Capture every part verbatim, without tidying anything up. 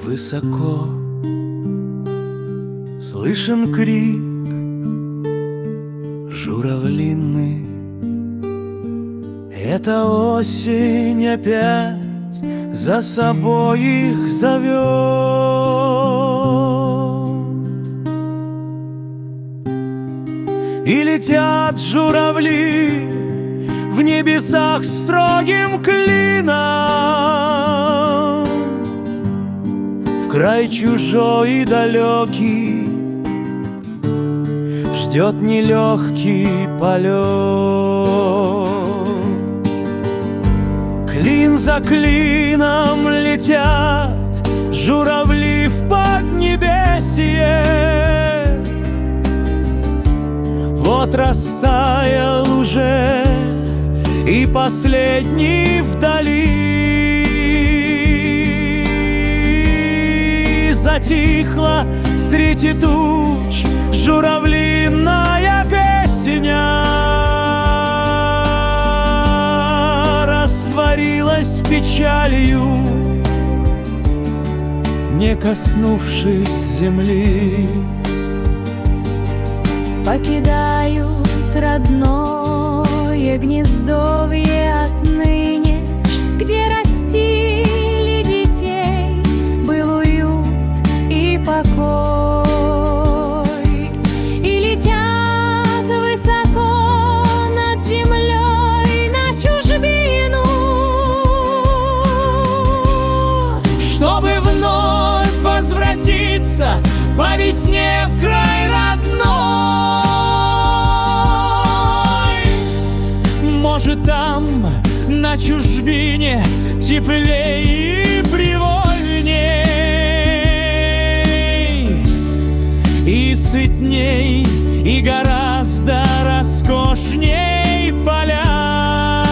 Высоко слышен крик журавлиный. Эта осень опять за собой их зовет. И летят журавли в небесах строгим клином в край чужой и далекий. Ждет нелегкий полет. Клин за клином летят журавли в поднебесье. Вот растаял уже и последний вдали. Затихла среди туч журавлиная песня, растворилась печалью, не коснувшись земли. Покидают родное гнездовье отныне, где растили детей, был уют и покой. И летят высоко над землей на чужбину, чтобы вновь возвратиться по весне в край родной. Может, там, на чужбине, теплей и привольней, и сытней, и гораздо роскошней поля.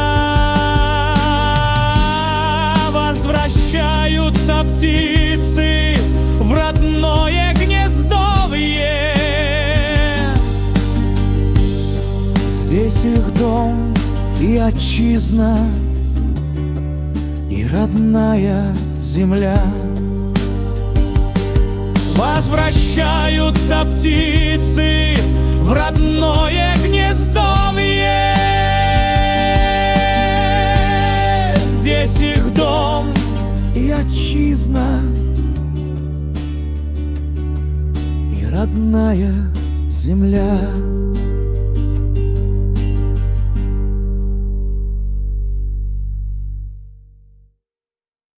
Возвращаются птицы в родное гнездовье. Здесь их дом и отчизна, и родная земля. Возвращаются птицы в родное гнездовье. Здесь их дом и отчизна, и родная земля.